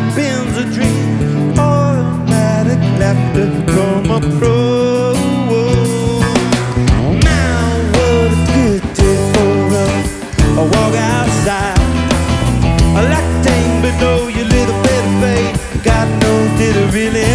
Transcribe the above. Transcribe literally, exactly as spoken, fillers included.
Ben's a dream, automatic laughter from a pro. Now what a good day for a, a walk outside. A lactate below your little bit of faith. God knows did it really